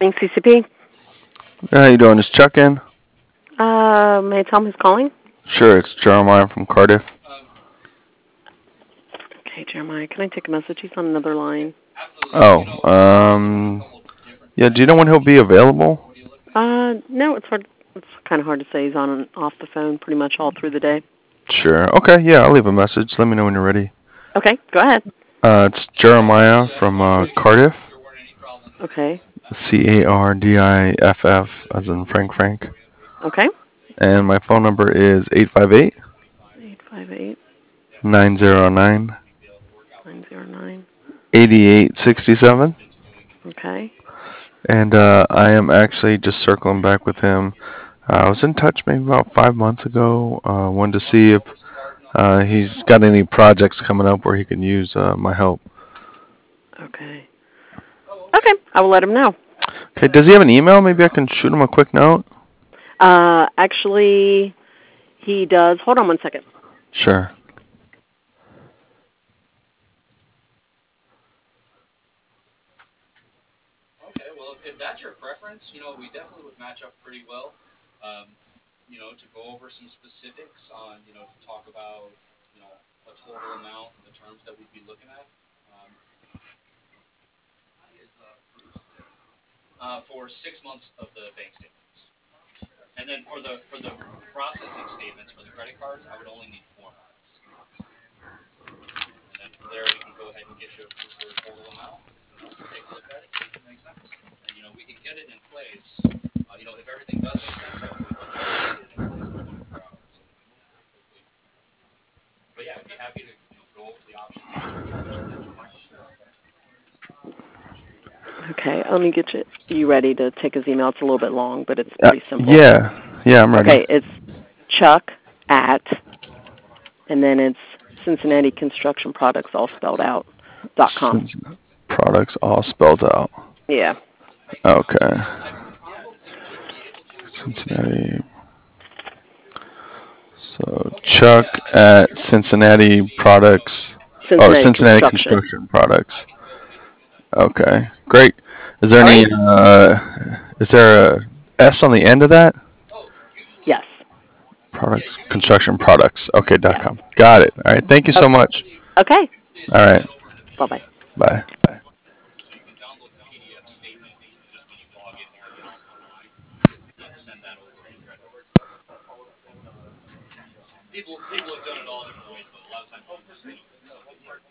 CCP. How you doing? Is Chuck in? May I tell him who's calling? Sure, it's Jeremiah from Cardiff. Okay, Jeremiah, can I take a message? He's on another line. Oh, yeah. Do you know when he'll be available? No, it's hard. It's kind of hard to say. He's on and off the phone pretty much all through the day. Sure. Okay. Yeah, I'll leave a message. Let me know when you're ready. Okay, go ahead. It's Jeremiah from Cardiff. Okay, Cardiff, as in Frank. okay. And my phone number is 858 858 909 909. 8867. Okay. And I am actually just circling back with him. I was in touch maybe about 5 months ago. Wanted to see if he's got any projects coming up where he can use my help. Okay. Okay, I will let him know. Okay, does he have an email? Maybe I can shoot him a quick note. Actually, he does. Hold on one second. Sure. Okay, let me get you ready to take his email. It's a little bit long, but it's pretty simple. Yeah, I'm ready. Okay, it's Chuck at, and then it's Cincinnati Construction Products, all spelled out, .com. Products all spelled out. Yeah. Okay. Cincinnati. So Chuck at Cincinnati Products or Cincinnati Cincinnati Construction. Construction Products. Okay, great. Is there All any? right? Is there a S on the end of that? Yes. Products, construction products. Okay, Yes. .com. Got it. All right. Thank you Oh, so much. okay. All right. Bye-bye. Bye.